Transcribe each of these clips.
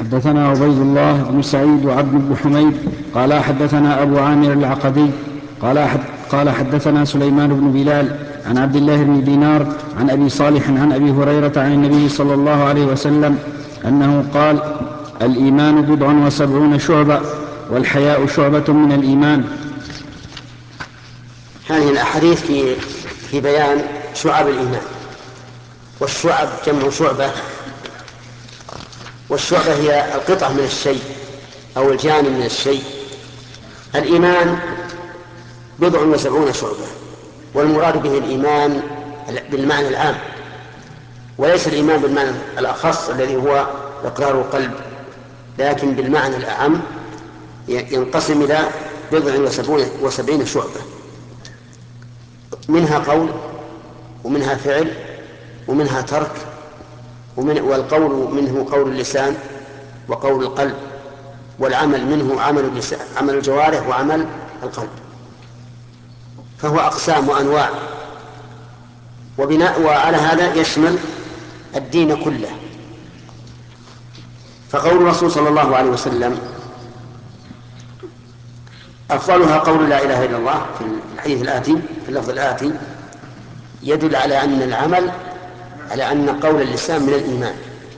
حدثنا عبيد الله بن سعيد وعبد بن حميد قال حدثنا أبو عامر العقدي قال حدثنا سليمان بن بلال عن عبد الله بن دينار عن أبي صالح عن أبي هريرة عن النبي صلى الله عليه وسلم أنه قال: الإيمان 79 شعبة والحياء شعبة من الإيمان. هذه الأحاديث في بيان شعب الإيمان، والشعب جمع شعبة، والشعبة هي القطعة من الشيء أو الجانب من الشيء. الإيمان 79 شعبة، والمراد به الإيمان بالمعنى العام، وليس الإيمان بالمعنى الأخص الذي هو إقرار القلب، لكن بالمعنى الأعم ينقسم إلى 79 شعبة، منها قول ومنها فعل ومنها ترك، والقول منه قول اللسان وقول القلب، والعمل منه عمل الجوارح وعمل القلب، فهو أقسام وأنواع، وعلى هذا يشمل الدين كله. فقول الرسول صلى الله عليه وسلم أفضلها قول لا إله إلا الله في الحديث الآتي في اللفظ الآتي يدل على أن قول اللسان من الإيمان،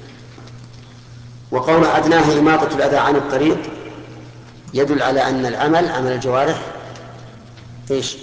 وقول أدناه إماطة الأذى عن الطريق يدل على أن العمل عمل الجوارح إيش؟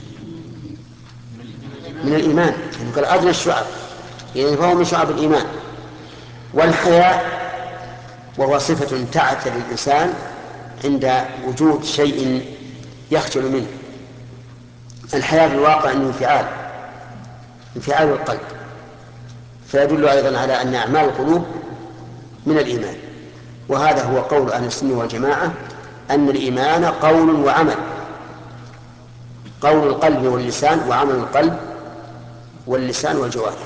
من الإيمان، يعني قال أدنى الشعب، يعني فهو من شعب الإيمان. والحياء وهو صفة تعتري الإنسان عند وجود شيء يخجل منه. الحياء بالواقع أنه انفعال القلب، فيدل أيضا على أن أعمال القلوب من الإيمان. وهذا هو قول أهل السنة والجماعة، أن الإيمان قول وعمل، قول القلب واللسان، وعمل القلب واللسان والجوارح.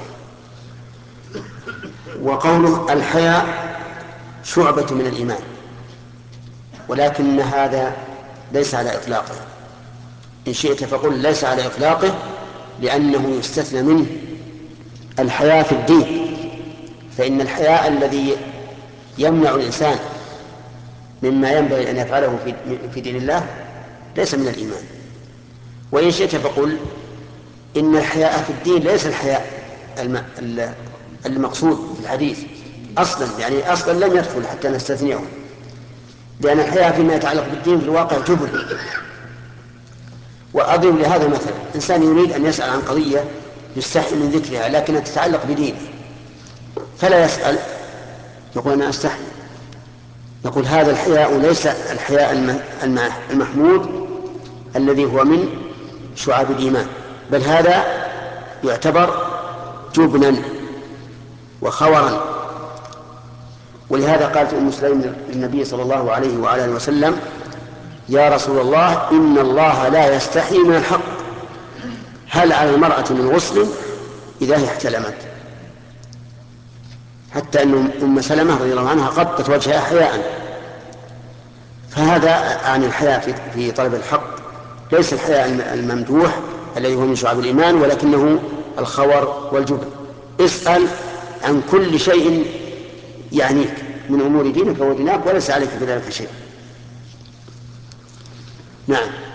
وقوله الحياء شعبة من الإيمان، ولكن هذا ليس على إطلاقه، إن شئت فقل ليس على إطلاقه، لأنه يستثنى منه الحياء في الدين، فإن الحياء الذي يمنع الإنسان مما ينبغي أن يفعله في دين الله ليس من الإيمان. وإن شئت فقل إن الحياء في الدين ليس الحياء المقصود في الحديث أصلا، يعني أصلا لم يدخل حتى نستثنيه، لأن الحياء فيما يتعلق بالدين في الواقع جبن. وأضرب لهذا مثلا: إنسان يريد أن يسأل عن قضية يستحي من ذكرها لكنها تتعلق بدينه، فلا يسأل، يقول أنا أستحي. نقول هذا الحياء ليس الحياء المحمود الذي هو من شعاب الإيمان، بل هذا يعتبر جبنا وخورا. ولهذا قالت أم سليم للنبي صلى الله عليه وعلى آله وسلم: يا رسول الله إن الله لا يستحي من الحق، هل على المرأة من غسل إذا هي احتلمت؟ حتى أن أم سلمة رضي الله عنها غطت وجهها حياء. فهذا عن الحياء في طلب الحق، ليس الحياء الممدوح الذي هو من شعب الإيمان، ولكنه الخور والجبن. اسأل عن كل شيء يعنيك من أمور دينك ودنياك وليس عليك بذلك شيء. نعم.